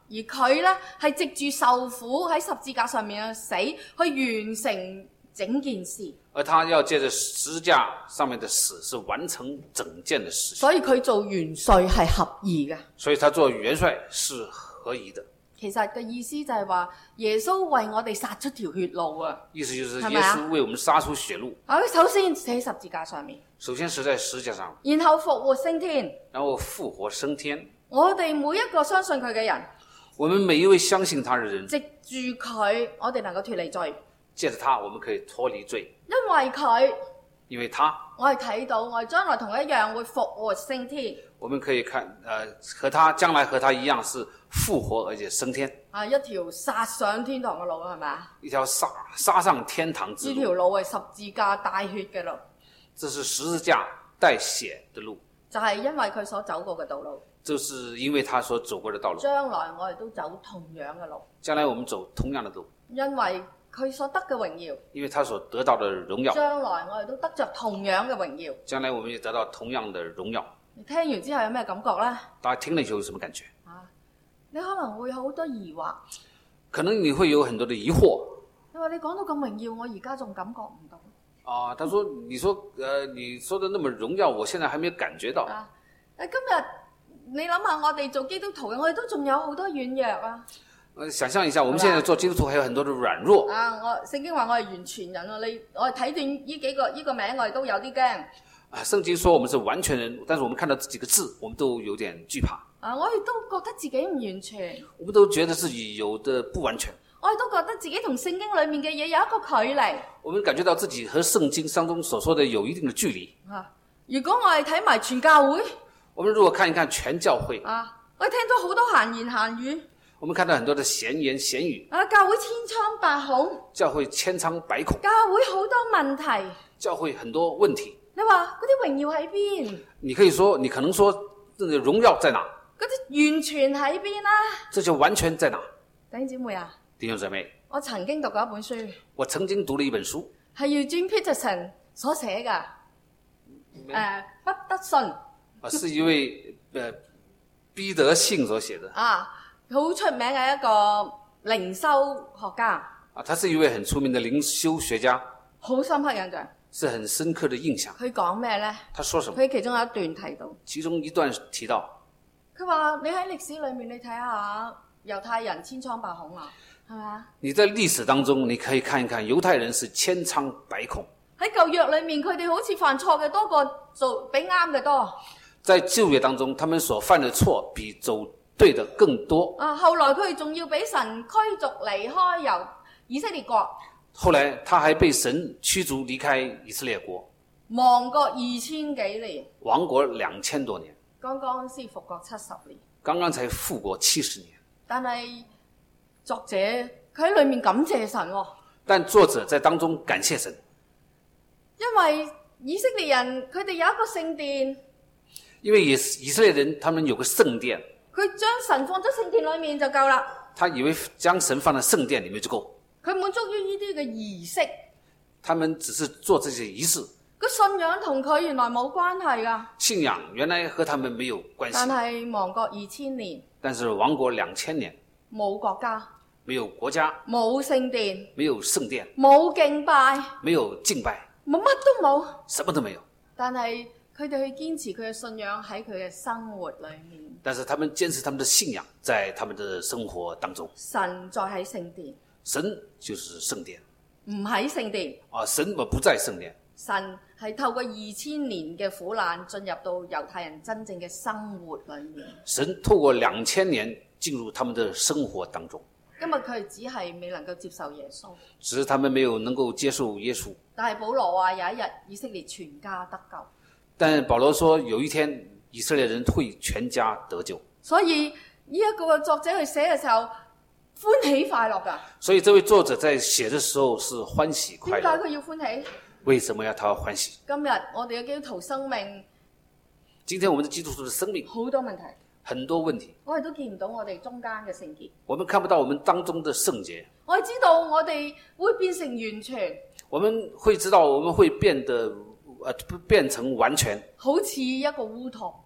而佢呢係藉住受苦喺十字架上面嘅死，去完成整件事。 而他要借着十字架上面的死，是完成整件的事情。 所以佢做元帥係合宜嘅。 所以他做元帥是合宜的。 其實嘅意思就係話，耶穌為我哋殺出條血路啊！ 意思就是耶穌為我們殺出血路。 啊，首先死喺十字架上面， 首先是在十字架上， 然後復活升天， 然後復活升天。 我哋每一個相信佢嘅人， 我們每一位相信他的人， 藉住佢，我哋能夠脫離罪。 借着他，我們可以脫離罪。 因為佢， 因為他， 我哋睇到我哋將來同一樣會復活升天。 我們可以看，呃，和他將來和他一樣是復活而且升天。 啊，一條殺上天堂嘅路係咪啊？ 一條殺殺上天堂之路。 呢條路係十字架帶血嘅路。 這是十字架帶血的路。 就係因為佢所走過嘅道路。 就是因為他所走過的道路。 將來我哋都走同樣嘅路。 將來我們走同樣的路。 因為佢所得嘅榮耀， 因為他所得到的榮耀， 將來我哋都得着同樣嘅榮耀。 將來我們也得到同樣的榮耀。 你聽完之後有咩感覺呢？ 大家聽了以後有什麼感覺？ 啊，你可能會有好多疑惑。 可能你會有很多的疑惑。 你話你講到咁榮耀，我而家仲感覺唔到。 啊，他說：你說，呃，你說的那麼榮耀，我現在還沒有感覺到。 啊，今日你諗下，我哋做基督徒嘅，我哋都仲有好多軟弱啊。 呃，想象一下，我們現在做基督徒還有很多的軟弱。 啊，我聖經話我係完全人啊，你我睇段呢幾個呢個名，我哋都有啲驚。 啊，聖經說我們是完全人，但是我們看到這幾個字，我們都有點懼怕。 啊，我哋都覺得自己唔完全。 我們都覺得自己有的不完全。 我哋都覺得自己同聖經裏面嘅嘢有一個距離。 我們感覺到自己和聖經當中所說的有一定的距離。 啊，如果我哋睇埋全教會， 我們如果看一看全教會， 啊，我哋聽到好多閒言閒語。 我們看到很多的閒言閒語。 啊，教會千瘡百孔。 教會千瘡百孔。 教會好多問題。 教會很多問題。 你話嗰啲榮耀喺邊？ 你可以說，你可能說，這個榮耀在哪？ 嗰啲完全喺邊啦？ 這就完全在哪？ 弟兄姊妹啊， 弟兄姊妹， 我曾經讀過一本書。 我曾經讀了一本書， 係 Eugene Peterson 所寫㗎。誒、呃，不得信。 啊，是一位誒彼得信所寫的。 啊，好出名嘅一個靈修學家。 啊，他是一位很出名的靈修學家。 好深刻印象。 是很深刻的印象。 佢講咩呢？ 他說什麼？ 佢其中有一段提到。 其中一段提到。 佢話：你喺歷史裏面，你睇下猶太人千瘡百孔啊，係咪啊？ 你在歷史當中，你可以看一看猶太人是千瘡百孔。 喺舊約裏面，佢哋好似犯錯嘅多過做比啱嘅多。 在舊約當中，他們所犯的錯比走對的更多。 啊，後來佢哋仲要俾神驅逐離開由以色列國。 後來他還被神驅逐離開以色列國， 亡國二千幾年， 亡國兩千多年， 剛剛先復國七十年， 剛剛才復國七十年。 但係作者佢喺裏面感謝神喎， 但作者在當中感謝神， 因為以色列人佢哋有一個聖殿， 因為以以色列人他們有個聖殿， 佢將神放咗聖殿裏面就夠啦。 他以為將神放在聖殿裏面就夠。 佢滿足於呢啲嘅儀式， 他們只是做這些儀式。 個信仰同佢原來冇關係噶。 信仰原來和他們沒有關係。 但係亡國二千年。 但是亡國兩千年。 冇國家。 沒有國家。 冇聖殿。 沒有聖殿。 冇敬拜。 沒有敬拜。 冇乜都冇。 什麼都沒有。 但係佢哋去堅持佢嘅信仰喺佢嘅生活裏面。 但是他們堅持他們的信仰在他們的生活當中。 神在喺聖殿。 神就是聖殿， 唔喺聖殿。 啊，神我不在聖殿。 神係透過二千年嘅苦難進入到猶太人真正嘅生活裏面。 神透過兩千年進入他們的生活當中。 今日佢哋只係未能夠接受耶穌， 只是他們沒有能夠接受耶穌。 但係保羅話有一日以色列全家得救。 但保羅說有一天以色列人會全家得救。 所以呢一個作者去寫嘅時候，歡喜快樂噶， 所以這位作者在寫的時候是歡喜快樂。 點解佢要歡喜？ 為什麼要他歡喜？ 今日我哋嘅基督徒生命， 今天我們的基督徒的生命好多問題， 很多問題， 我哋都見唔到我哋中間嘅聖潔， 我們看不到我們當中的聖潔。 我哋知道我哋會變成完全， 我們會知道我們會變得，呃，變成完全， 好似一個烏托邦，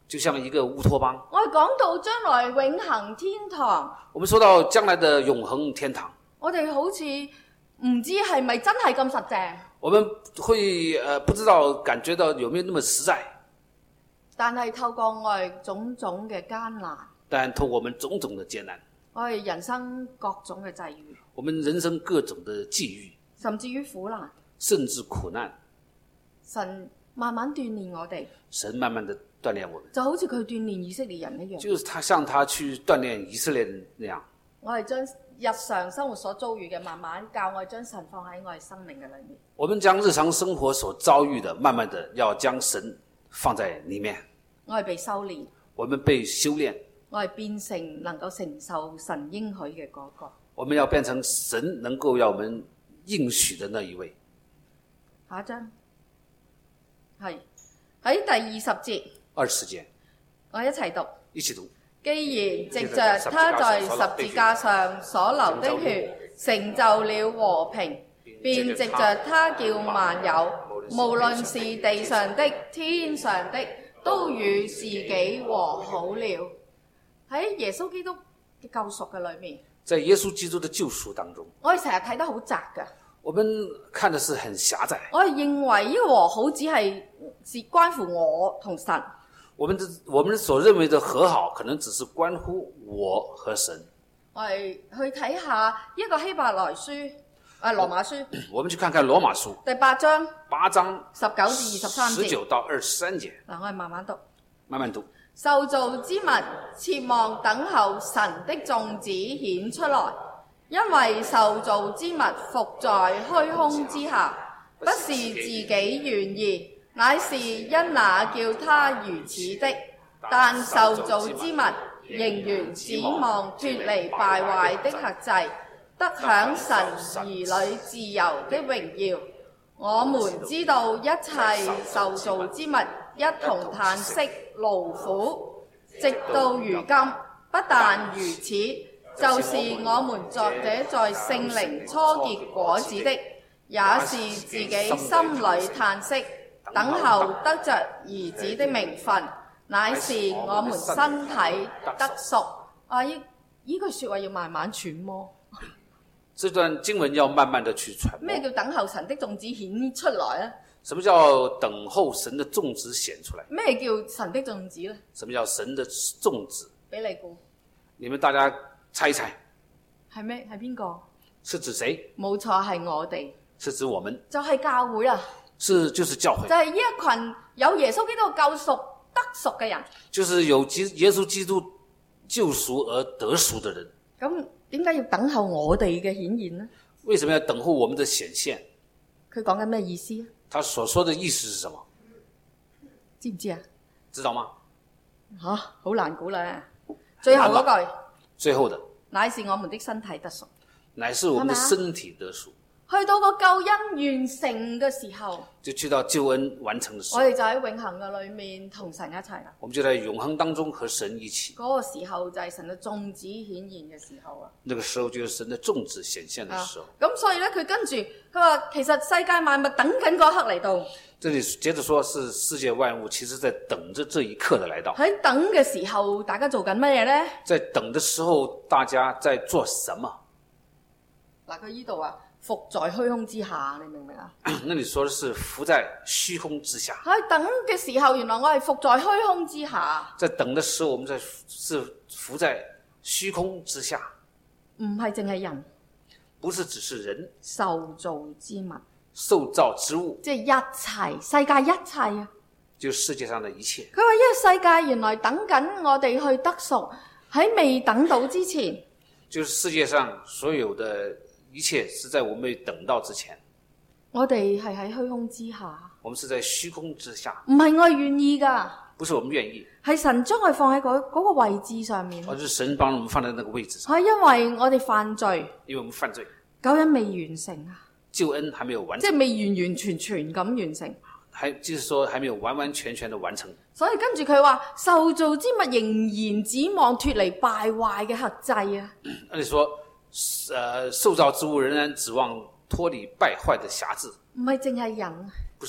就像一個烏托邦。 我哋講到將來永恆天堂， 我們說到將來的永恆天堂， 我哋好似唔知係咪真係咁實淨。 我們會呃不知道感覺到有沒有那麼實在。 但係透過我哋種種嘅艱難， 但透過我們種種的艱難， 我哋人生各種嘅際遇， 我們人生各種的際遇， 甚至於苦難， 甚至苦難， 神慢慢鍛鍊我哋， 神慢慢的鍛鍊我們， 就好似佢鍛鍊以色列人一樣。 就是他像他去鍛鍊以色列人那樣。 我係將日常生活所遭遇嘅，慢慢教我哋將神放喺我哋生命嘅裏面。 我們將日常生活所遭遇的，慢慢的要將神放在裡面。 我係被修煉， 我們被修煉， 我係變成能夠承受神應許嘅嗰個。 我們要變成神能夠要我們應許的那一位。 下一章係喺第二十節， 二十節， 我一齊讀， 一起讀。 既然藉着他在十字架上所流的血成就了和平，便藉着他叫萬有，無論是地上的、天上的，都與自己和好了。喺耶穌基督嘅救贖嘅裏面， 在耶穌基督的救贖當中， 我哋成日睇得好窄㗎。 我們看的是很狹窄。 我哋認為呢個和好只係是關乎我同神。 我們的我們所認為的和好，可能只是關乎我和神。 我哋去睇下一個希伯來書，誒羅馬書。 我們去看看羅馬書第八章， 八章十九至二十三節。 十九到二十三節。 嗱，我哋慢慢讀。 慢慢讀。 受造之物切望等候神的眾子顯出來，因為受造之物伏在虛空之下，不是自己願意，乃是因那叫他如此的。但受造之物仍然指望脫離敗壞的轄制，得享神兒女自由的榮耀。我們知道一切受造之物一同嘆息勞苦，直到如今。不但如此，就是我們作者在聖靈初結果子的，也是自己心裏嘆息，等候得着兒子的名分，乃是我們身體得贖。啊！呢呢句說話要慢慢揣摩。 這段經文要慢慢的去揣摩。 咩叫等候神的種子顯出來呢？ 什麼叫等候神的種子顯出來？ 咩叫神的種子呢？ 什麼叫神的種子？ 俾你估， 你們大家猜一猜， 係咩？係邊個？ 是指誰？ 冇錯，係我哋， 是指我們， 就係教會啊！ 是就是教會， 就係呢一群有耶穌基督救贖得贖嘅人， 就是有基耶穌基督救贖而得贖的人。 咁點解要等候我哋嘅顯現呢？ 為什麼要等候我們的顯現？ 佢講緊咩意思啊？ 他所說的意思是什麼？ 知唔知啊？ 知道嗎？ 吓，好難估啦！最後嗰句， 最後的， 乃是我們的身體得贖， 乃是我們的身體得贖。 去到個救恩完成嘅時候， 就去到救恩完成的時候， 我哋就喺永恆嘅裏面同神一齊啦。 我們就在永恆當中和神一起。 嗰個時候就係神嘅眾子顯現嘅時候啊！ 那個時候就是神的眾子顯現的時候。 咁、啊、所以咧，佢跟住佢話，其實世界萬物等緊嗰刻嚟到。 這裏接着說是世界萬物，其實在等着這一刻的來到。 喺等嘅時候，大家做緊乜嘢咧？ 在等的時候，大家在做什麼？ 嗱，佢呢度啊。伏在虛空之下，你明唔明啊？ 那你說的是伏在虛空之下。 喺等嘅時候，原來我係伏在虛空之下。 在等的時候，我們在是伏在虛空之下。 唔係淨係人， 不是只是人， 受造之物， 受造之物， 即係一切世界一切啊！ 就世界上的一切。 佢話：呢個世界原來等緊我哋去得贖，喺未等到之前， 就是世界上所有的。一切是在我們未等到之前， 我哋係喺虛空之下。 我們是在虛空之下， 唔係我願意噶， 不是我們願意， 係神將我放喺嗰嗰個位置上面。 而是神幫我們放在那個位置上。 係因為我哋犯罪， 因為我們犯罪， 救恩未完成啊， 救恩還沒有完成， 即係未完完全全咁完成， 還就是說還沒有完完全全的完成。 所以跟住佢話，受造之物仍然指望脫離敗壞嘅轄制啊。 那你說？呃，受造之物仍然指望脫離敗壞的轄制， 唔係淨係人， 不是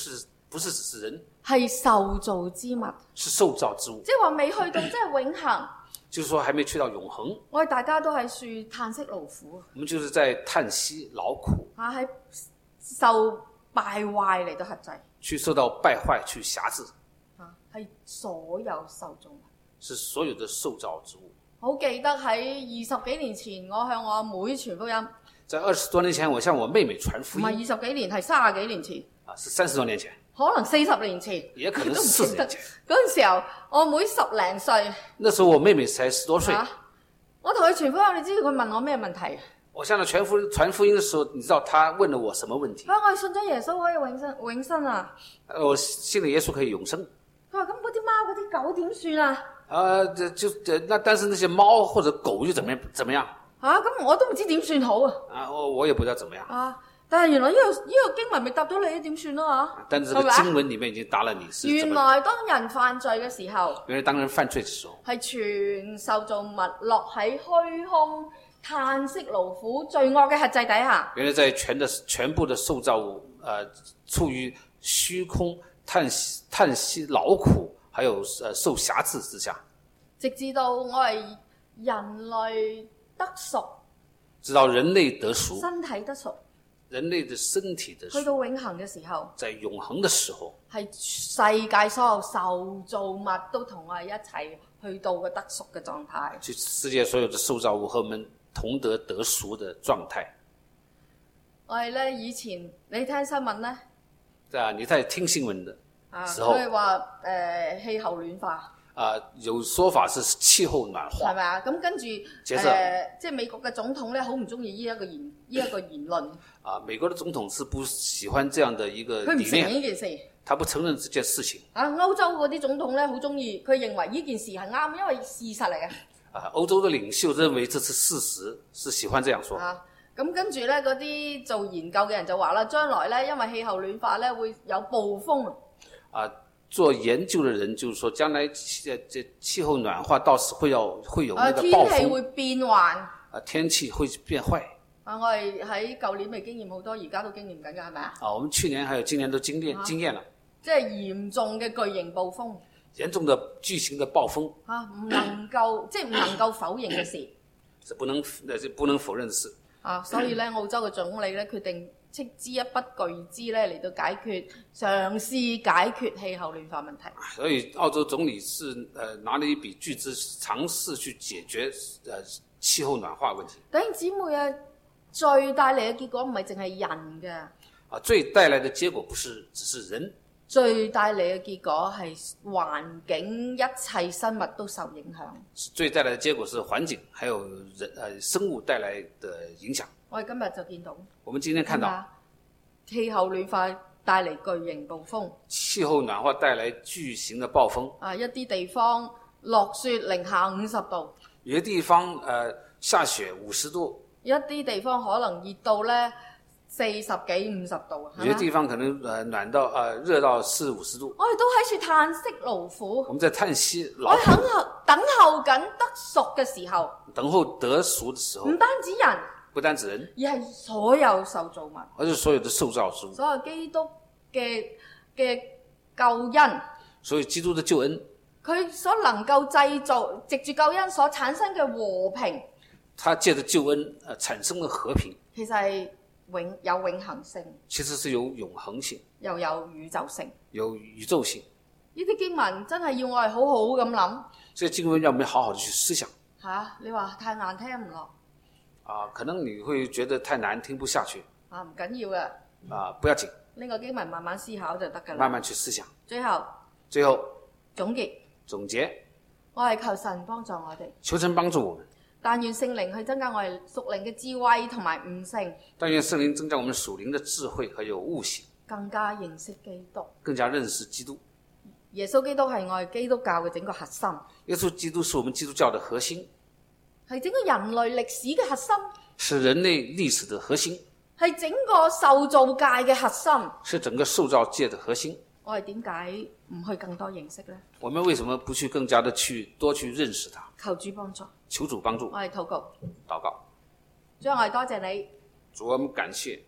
不是只是人， 係受造之物， 是受造之物。 即係話未去到即係永恆。 就是說還沒去到永恆， 我哋大家都喺處嘆息勞苦， 我們就是在嘆息勞苦， 啊喺受敗壞嚟到轄制， 去受到敗壞去轄制， 啊係所有受造物， 是所有的受造之物。 好記得喺二十幾年前，我向我阿妹傳福音， 在二十多年前，我向我妹妹傳福音， 唔係二十幾年，係三十幾年前， 啊，是三十多年前， 可能四十年前， 也可能四十年前。 嗰陣時候，我妹十零歲， 那時候我妹妹才十多歲。 啊、我同佢傳福音，你知道佢問我咩問題？ 我向佢傳福傳福音的時候，你知道他問了我什麼問題？ 佢話我信咗耶穌可以永生永生啊！ 我信了耶穌可以永生。 佢話咁嗰啲貓嗰啲狗點算啊？ 啊，這就這那但是那些貓或者狗就怎麼樣怎麼樣？ 啊，咁我都唔知點算好啊！ 啊，我我也不知道怎麼樣。 啊，但係原來呢、這個呢、這個經文咪答到你點算咯嚇？ 但是這個經文裡面已經答了你是怎麼。 原來當人犯罪嘅時候， 原來當人犯罪嘅時候， 係全受造物落喺虛空嘆息勞苦罪惡嘅轄制底下。 原來在全的全部的受造物，呃，處於虛空嘆息嘆息勞苦，還有呃受轄制之下， 直至到我係人類得贖， 直到人類得贖， 身體得贖， 人類的身體的贖， 去到永恆嘅時候， 在永恆的時候， 係世界所有受造物都同我哋一齊去到個得贖嘅狀態。 就世界所有的受造物和我們同得得贖的狀態。 我哋咧以前你聽新聞咧， 啊，你在聽新聞的時候， 佢話誒氣候暖化。 啊，有說法是氣候暖化， 係咪啊？咁跟住誒、呃，即係美國嘅總統咧，好唔中意呢一個言呢一個言論。啊， 美國嘅總統是不喜歡這樣的一個理念。 佢唔承認呢件事。 他不承認這件事情。 啊，歐洲嗰啲總統咧好中意，佢認為呢件事係啱，因為事實嚟嘅。 啊，歐洲嘅領袖認為這是事實，是喜歡這樣說。 啊，咁跟住咧嗰啲做研究嘅人就話啦，將來咧因為氣候暖化咧會有暴風。 啊。做研究的人就是說，將來氣這氣候暖化，到時會有會有那個暴風。 天氣會變幻。啊， 天氣會變壞。 啊，我哋喺舊年未經驗好多，而家都經驗緊㗎，係咪啊？ 啊，我們去年還有今年都經驗、啊、經驗了。 即係嚴重嘅巨型暴風。 嚴重的巨型的暴風。 啊，唔能夠即係唔能夠否認嘅事。 是不能是不能否認的事。 啊，所以咧，澳洲嘅總理咧決定斥資一筆巨資咧嚟到解決，嘗試解決氣候暖化問題。 所以澳洲總理是呃拿了一筆巨資，嘗試去解決呃氣候暖化問題。 弟兄姊妹啊，最帶嚟嘅結果唔係淨係人嘅。 啊，最帶來的結果不是只是人。 最帶嚟嘅結果係環境，一切生物都受影響。 最帶來的結果是環境，還有人呃生物帶來的影響。 我哋今日就見到， 我們今天看到氣候暖化帶嚟巨型暴風。 氣候暖化帶來巨型的暴風。 啊，一啲地方落雪零下五十度。 有啲地方呃下雪五十度。 一啲地方可能熱到咧四十幾五十度啊。 有啲地方可能呃暖到呃熱到四五十度。 我哋都喺處嘆息勞苦。 我們在嘆息勞苦。 我等候等候緊得贖嘅時候。 等候得贖的時候。 唔單止人。 不單止人， 而係所有受造物， 而是所有的受造之物， 所有基督嘅嘅救恩， 所以基督的救恩， 佢所能夠製造，藉住救恩所產生嘅和平， 他借着救恩呃產生的和平， 其實係永有永恆性， 其實是有永恆性， 又有宇宙性， 有宇宙性。 呢啲經文真係要我哋好好咁諗， 這經文要我們好好的去思想。 吓、啊，你話太難聽唔落。 啊，可能你會覺得太難，聽不下去。 啊，唔緊要嘅。 啊，不要緊。 呢個經文慢慢思考就得㗎啦。 慢慢去思想。 最後。 最後。 總結。 總結。 我係求神幫助我哋。 求神幫助我們。 但願聖靈去增加我哋屬靈嘅智慧同埋悟性。 但願聖靈增加我們屬靈的智慧和有悟性。 更加認識基督。 更加認識基督。 耶穌基督係我哋基督教嘅整個核心。 耶穌基督是我們基督教的核心。 係整個人類歷史嘅核心， 是人類歷史的核心， 係整個受造界嘅核心， 是整個受造界的核心。 我哋點解唔去更多認識呢？ 我們為什麼不去更加的去多去認識他？ 求主幫助， 求主幫助。 我哋禱告， 禱告。 主，我哋多謝你。 主，我們感謝。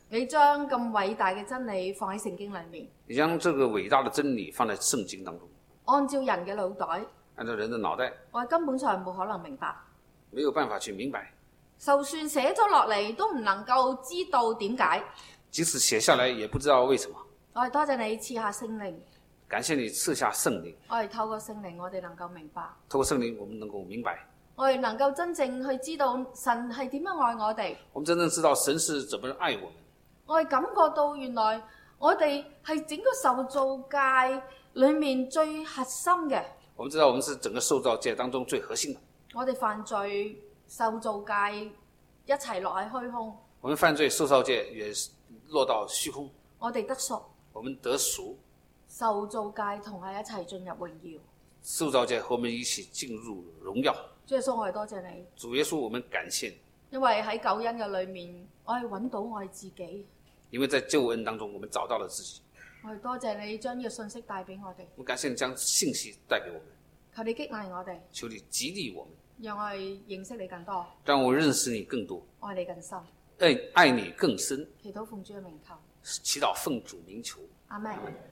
你將咁偉大嘅真理放喺聖經裏面， 你將這個偉大的真理放在聖經當中， 按照人嘅腦袋， 按照人的腦袋， 我哋根本上冇可能明白， 沒有辦法去明白。 就算寫咗落嚟，都唔能夠知道點解。 即使寫下來，也不知道為什麼。 我哋多謝你賜下聖靈， 感謝你賜下聖靈。 我哋透過聖靈，我哋能夠明白。 透過聖靈，我們能夠明白。 我哋能夠真正去知道神係點樣愛我哋。 我們真正知道神是怎麼愛我們。 我哋感覺到原來我哋係整個受造界裏面最核心嘅。 我們知道我們是整個受造界當中最核心的。 我哋犯罪，受造界一齊落喺虛空。 我們犯罪，受造界也落到虛空。 我哋得贖， 我們得贖， 受造界同係一齊進入榮耀。 受造界和我們一起進入榮耀。 主耶穌，我哋多謝你。 主耶穌，我們感謝你。 因為喺救恩嘅裏面，我哋揾到我哋自己。 因為在救恩當中，我們找到了自己。 我哋多謝你將呢個信息帶俾我哋。 我感謝你將信息帶給我們。 求你激勵我哋。 求你激勵我們。 讓我哋認識你更多。 讓我認識你更多。 愛你更深。 愛愛你更深。 祈禱奉主嘅名求。 祈禱奉主名求。 阿們。